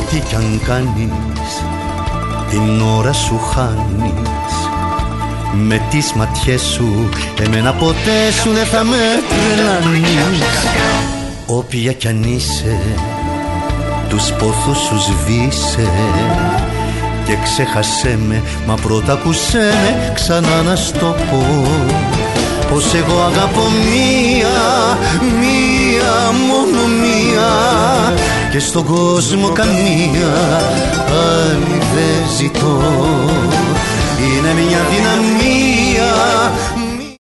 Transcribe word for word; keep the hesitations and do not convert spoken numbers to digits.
Ό,τι κι αν κάνεις, την ώρα σου χάνεις. Με τις ματιές σου, εμένα ποτέ σου δεν θα με τρελάνεις. Όποια κι αν είσαι, τους πόθους σου σβήσε και ξέχασέ με, μα πρώτα ακούσέ με ξανά να στο πω. Πως εγώ αγαπώ μία, μία, μόνο μία, και στον κόσμο καμία άλλη δεν ζητώ. Είναι μια δυναμία